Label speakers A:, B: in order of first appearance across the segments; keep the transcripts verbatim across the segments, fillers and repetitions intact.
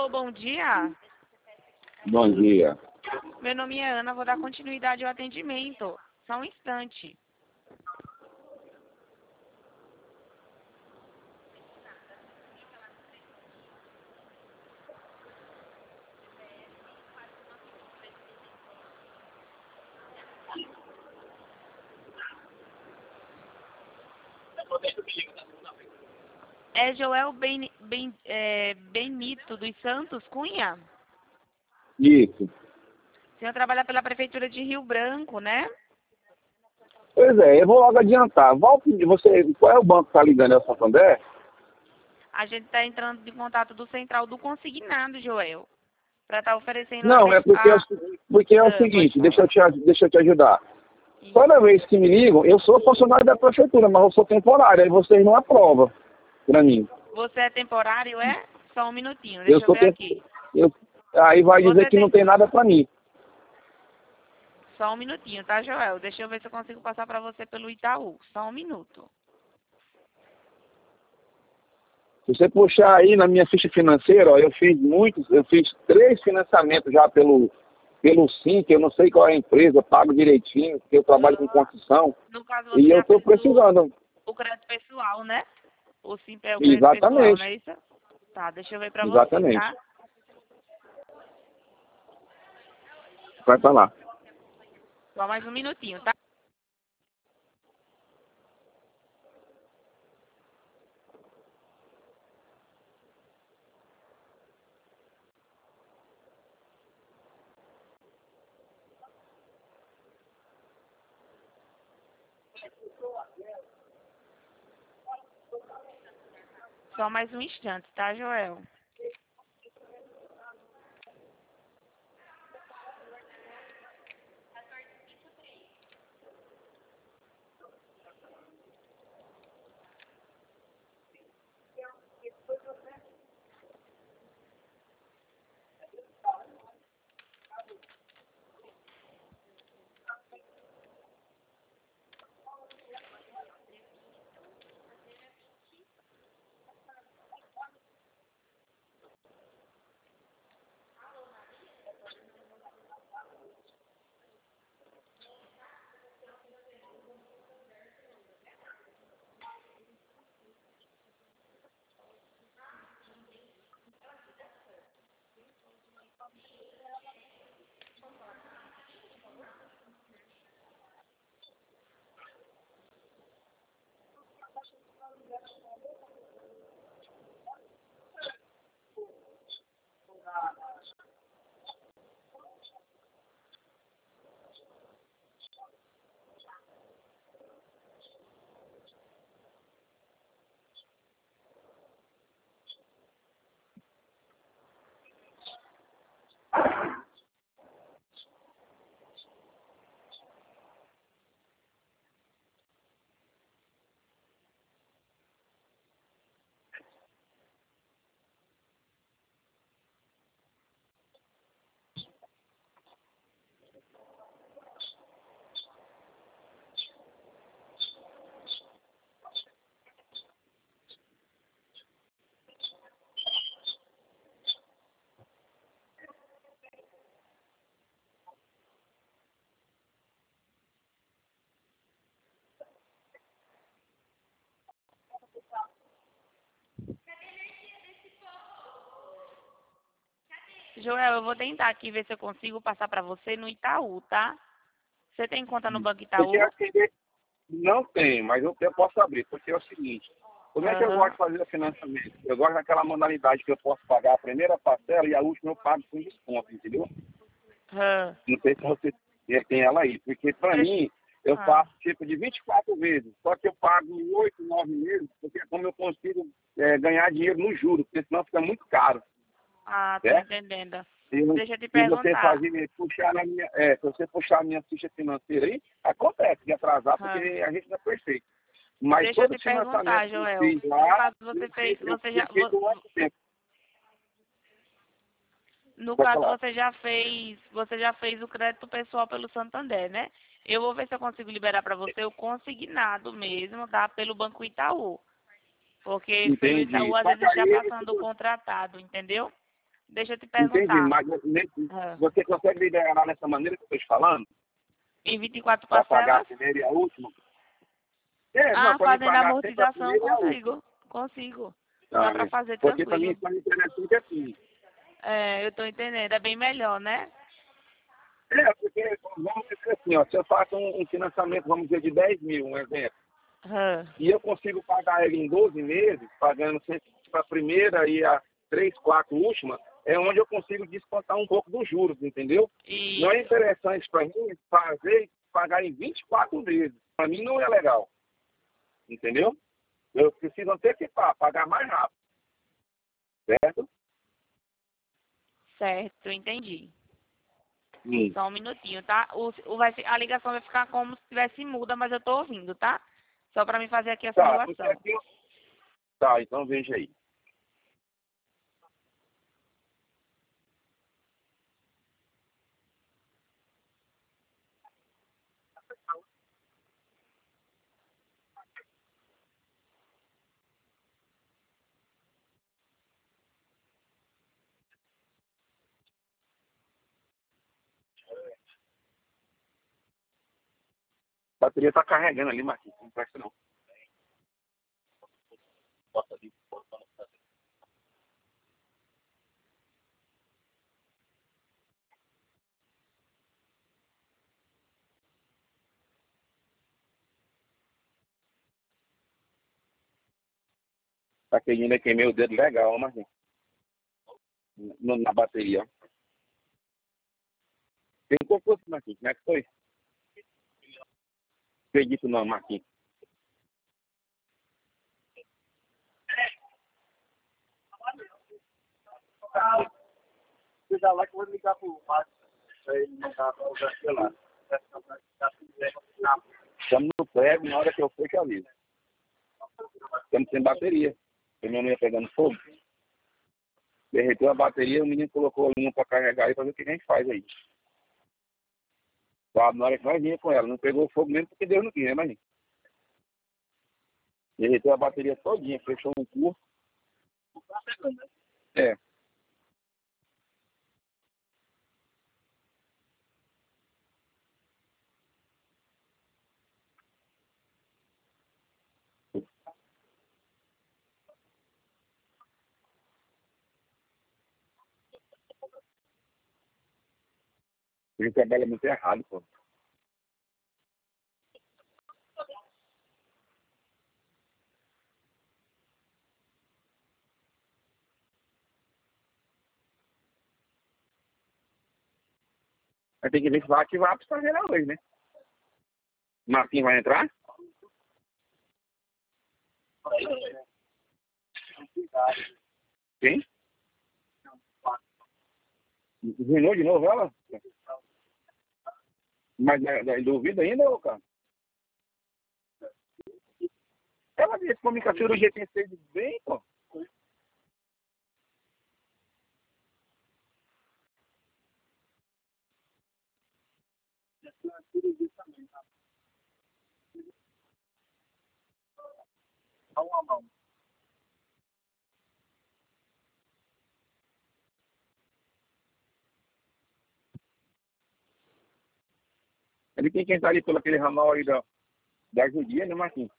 A: Alô, bom dia.
B: Bom dia.
A: Meu nome é Ana, vou dar continuidade ao atendimento. Só um instante. É Joel ben, ben, é, Benito dos Santos Cunha?
B: Isso.
A: O senhor trabalha pela Prefeitura de Rio Branco, né?
B: Pois é, eu vou logo adiantar. Volte, você, qual é o banco que está ligando? É o Santander?
A: A gente está entrando em contato do Central do Consignado, Joel, para estar oferecendo
B: Não, é porque, é o,
A: a...
B: porque é o
A: Ah, pode
B: seguinte, deixa
A: falar.
B: eu, te, deixa eu te ajudar.
A: Isso.
B: Toda vez que me ligam, eu sou funcionário da prefeitura, mas eu sou temporário, aí vocês não aprovam para mim.
A: Você é temporário, é? Só um minutinho,
B: Eu
A: deixa eu
B: sou
A: ver
B: tem,
A: aqui.
B: eu, aí vai dizer
A: Você
B: que não
A: tem...
B: tem nada para mim.
A: Só um minutinho, tá, Joel? Deixa eu ver se eu consigo passar para você pelo Itaú. Só um minuto.
B: Se você puxar aí na minha ficha financeira, ó, eu fiz muitos, eu fiz três financiamentos já pelo, pelo Sim, que eu não sei qual é a empresa, pago direitinho, porque eu trabalho com construção,
A: No caso,
B: e
A: você
B: eu
A: já
B: estou
A: fez o,
B: precisando.
A: o crédito pessoal, né? O Simples é o crédito pessoal, não
B: Exatamente,
A: é isso? Tá, deixa eu ver para você,
B: exatamente.
A: tá?
B: Vai para lá.
A: Só mais um minutinho, tá? Só mais um instante, tá, Joel? Joel, eu vou tentar aqui ver se eu consigo passar para você no Itaú, tá? Você tem conta no Banco
B: Porque
A: Itaú?
B: assim, não tem, mas eu, eu posso abrir, porque é o seguinte, como é que eu gosto
A: Aham.
B: de fazer o financiamento? Eu gosto daquela modalidade que eu posso pagar a primeira parcela e a última eu pago com desconto, entendeu?
A: Aham.
B: Não sei se você tem ela aí, porque para
A: Deixa...
B: mim, eu
A: Ah.
B: faço tipo de vinte e quatro vezes, só que eu pago oito, nove meses, porque é como eu consigo é, ganhar dinheiro no juro, porque senão fica muito caro,
A: Ah, tô
B: certo?
A: entendendo.
B: Se,
A: Deixa eu te
B: se você
A: perguntar.
B: fazer, puxar na minha, é, se você puxar a minha ficha financeira aí, acontece de atrasar, porque
A: Ah.
B: a gente não é perfeito. Mas
A: Deixa eu
B: todo
A: te
B: o financiamento
A: perguntar,
B: que eu
A: Joel.
B: fiz
A: No
B: lá,
A: caso você
B: eu
A: fez,
B: eu
A: você já,
B: tinha feito um ano tempo.
A: no
B: Pode
A: caso
B: falar.
A: você já fez, você já fez o crédito pessoal pelo Santander, né? Eu vou ver se eu consigo liberar para você o consignado mesmo, tá? Pelo Banco Itaú. Porque pelo Itaú
B: Entendi.
A: às
B: Só
A: vezes
B: que
A: está
B: aí,
A: passando o contratado, entendeu? Deixa eu te
B: Entendi,
A: perguntar.
B: mas ne-
A: Ah,
B: você consegue liberar nessa maneira que eu estou te falando?
A: em vinte e quatro
B: Para pagar a
A: parcelas?
B: primeira e a última? É, não,
A: Ah,
B: para me
A: fazendo
B: pagar sempre a
A: amortização,
B: primeira e a última.
A: consigo. Consigo. Dá
B: Ah,
A: pra
B: é.
A: fazer
B: Porque para mim
A: tranquilo.
B: isso é interessante assim.
A: É, eu tô entendendo. É bem melhor, né?
B: É, porque vamos dizer assim, ó, se eu faço um, um financiamento, vamos dizer, de dez mil, um exemplo,
A: Ah,
B: e eu consigo pagar ele em doze meses, pagando sempre a primeira e a três, quatro última, é onde eu consigo descontar um pouco dos juros, entendeu? Não é
A: isso.
B: interessante para mim fazer e pagar em vinte e quatro vezes. Para mim não é legal, entendeu? Eu preciso antecipar, pagar mais rápido, certo?
A: Certo, entendi.
B: Sim.
A: Só um minutinho, tá? O, o vai, fi- a ligação vai ficar como se tivesse muda, mas eu tô ouvindo, tá? Só pra mim fazer aqui a
B: Tá, porque
A: simulação.
B: aqui eu... Tá, então veja aí. A bateria tá carregando ali, Marquinhos, não presta não. Bota ali. Tá queimando, eu queimei o dedo legal, ó, Marquinhos. Na, na bateria, ó. Tem um concurso, Marquinhos, como é que foi? Acredito não, Marquinhos. Você já lá que eu vou ligar pro Márcio. Pra ele mandar pra usar celular. Estamos no prego, na hora que eu for, eu aviso. Estamos sem bateria. O meu não ia pegando fogo. Derreteu a bateria, o menino colocou a linha para carregar e fazer o que a gente faz aí. Claro, na hora que nós vinha com ela, não pegou fogo mesmo porque Deus não quis, né, mas derreteu a bateria todinha, fechou um curso. É. A gente trabalha muito errado, pô. Vai ter que ver se vai ativar para extragerar hoje, né? Marquinhos vai entrar? Quem? Desligou de novo ela? Mas é, é duvido ainda, ô, cara? Ela disse comigo que a cirurgia tem sido bem, pô. Ele tem que entrar ali pelo aquele ramal aí da, da judia, né, Marquinhos?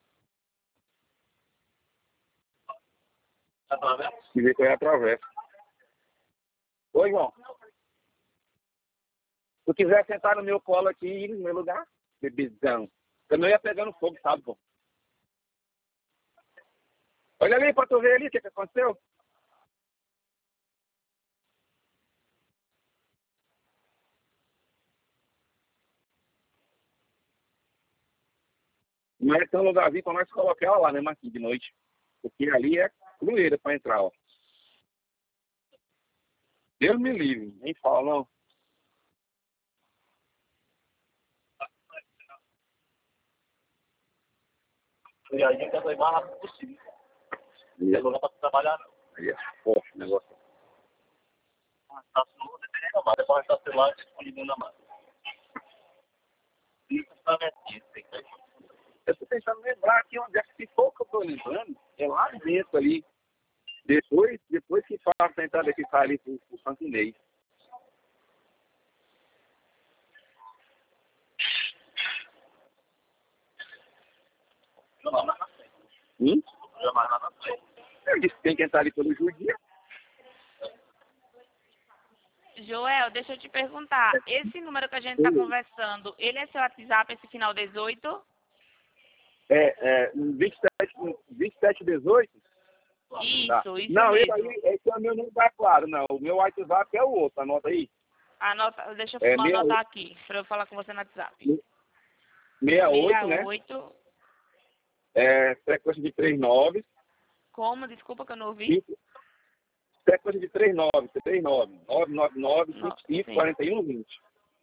B: E ver qual é a travessa. Oi, João. Se tu quiser sentar no meu colo aqui e ir no meu lugar, bebezão. Eu não ia pegando fogo, sabe, pô? Olha ali pra tu ver ali o que, que aconteceu. Não é tão lugarzinho pra nós colocar ela lá, né, Marquinhos, de noite. Porque ali é crueira pra entrar, ó. Deus me livre, nem fala, não. E aí tenta ir mais rápido possível. E é lugar pra trabalhar, não. Aí é forte o negócio. Tá sujo, dependendo da mata. Depois tá celular disponível na mata. Isso tá metido, tem que eu tô tentando lembrar aqui onde é que ficou que eu tô lembrando. É lá dentro ali. Depois, depois que faço a entrada aqui, sai ali pro, pro Santo Inês. Hum? Eu disse que tem que entrar ali pelo Judia.
A: Joel, deixa eu te perguntar. Esse número que a gente está conversando, ele é seu WhatsApp, esse final dezoito?
B: É, é, vinte e sete dezoito?
A: Isso,
B: Tá.
A: isso
B: Não, esse,
A: mesmo.
B: aí, esse é o meu, não tá claro, não. O meu WhatsApp é o outro, anota aí.
A: Anota, deixa
B: É
A: eu
B: meia-
A: anotar aqui, para eu falar com você no WhatsApp.
B: sessenta e oito, né?
A: oito.
B: É, frequência de trinta e nove.
A: Como? Desculpa que eu não ouvi.
B: cinco, frequência de trinta e nove, trinta e nove, nove nove nove,
A: No-
B: cinco cinco,
A: sim.
B: quarenta e um, vinte.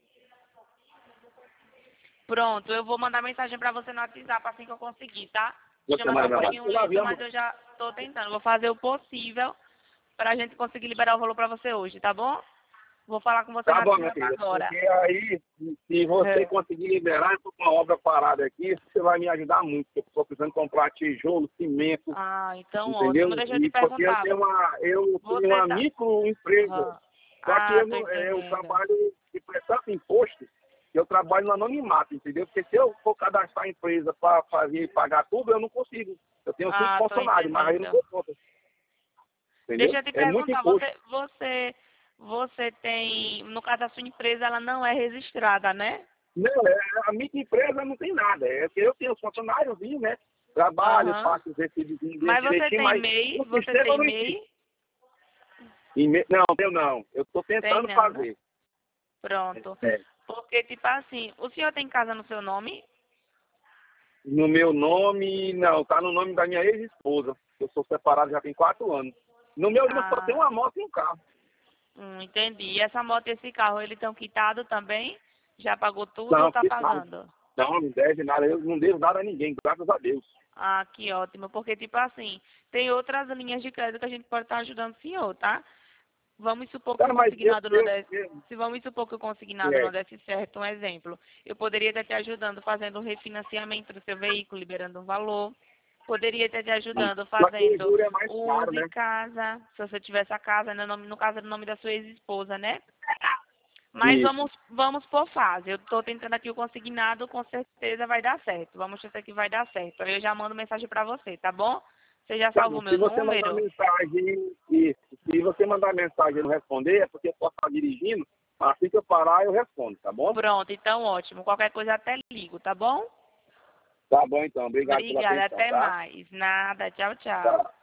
A: Pronto, eu vou mandar mensagem para você no WhatsApp assim que eu conseguir, tá?
B: Você
A: Chama só um
B: manda
A: pouquinho
B: lá.
A: lento, mas eu já estou tentando. Vou fazer o possível para a gente conseguir liberar o valor para você hoje, tá bom? Vou falar com você
B: Tá
A: no
B: bom, minha
A: WhatsApp
B: filha.
A: agora.
B: Porque aí, se você
A: É.
B: conseguir liberar, eu tô com uma obra parada aqui, você vai me ajudar muito. Porque eu estou precisando comprar tijolo, cimento,
A: Ah, então
B: entendeu?
A: ótimo. Deixa eu te
B: E porque eu
A: perguntar.
B: tenho uma, eu
A: Você
B: tenho uma
A: tá...
B: microempresa.
A: Aham.
B: Só que
A: Ah,
B: eu,
A: tô
B: não, é, eu
A: entendendo.
B: trabalho, tipo, é tanto imposto, que eu trabalho no anonimato, entendeu? Porque se eu for cadastrar a empresa para fazer pagar tudo, eu não consigo. Eu tenho cinco
A: Ah, tô
B: funcionários, mas aí eu não dou
A: entendendo.
B: conta. Entendeu?
A: Deixa eu te
B: É muito
A: perguntar,
B: imposto.
A: você, você, você tem, no caso da sua empresa, ela não é registrada, né?
B: Não, é, a minha empresa não tem nada. É que eu tenho os funcionários, né? Trabalho,
A: Aham.
B: faço os recibos
A: Mas você
B: direitinho,
A: tem
B: mas
A: MEI?
B: no
A: Você
B: sistema
A: tem
B: não existe.
A: MEI?
B: E me- Não, eu não. Eu estou
A: Tem
B: tentando
A: não, né?
B: fazer.
A: Pronto.
B: É.
A: Porque, tipo assim, o senhor tem casa no seu nome?
B: No meu nome, não, tá no nome da minha ex-esposa. Eu sou separado já tem quatro anos. No meu nome só tem
A: Ah,
B: uma moto e um carro.
A: hum, entendi. E essa moto e esse carro, eles estão quitados também? Já pagou tudo ou
B: Não,
A: tá
B: que tal?
A: pagando?
B: Não, não deve nada. Eu não devo nada a ninguém, graças a Deus.
A: Ah, que ótimo. Porque, tipo assim, tem outras linhas de crédito que a gente pode estar ajudando o senhor, tá? Vamos supor que
B: Cara,
A: o
B: mas eu,
A: consignado não
B: eu,
A: desse.
B: eu,
A: Se vamos supor que o consignado
B: é,
A: não desse certo, um exemplo. Eu poderia estar te ajudando fazendo um refinanciamento do seu veículo, liberando um valor. Poderia estar te ajudando
B: só que o
A: fazendo
B: juro é mais
A: o
B: caro,
A: uso
B: né?
A: de casa, se você tivesse a casa, no, nome, no caso é no nome da sua ex-esposa, né? Mas
B: Isso.
A: vamos, vamos por fase. Eu estou tentando aqui o consignado, com certeza vai dar certo. Vamos ver que vai dar certo. Aí eu já mando mensagem para você, tá bom? Você já
B: Tá
A: salvou
B: bom.
A: o
B: Se
A: meu
B: você mandar
A: número?
B: mensagem, isso. Se você mandar mensagem e não responder, é porque eu posso estar dirigindo. Assim que eu parar, eu respondo, tá bom?
A: Pronto, então ótimo. Qualquer coisa até ligo, tá bom?
B: Tá bom, então. Obrigado pela
A: Obrigada,
B: atenção,
A: até
B: tá?
A: mais. Nada, tchau, tchau.
B: Tá.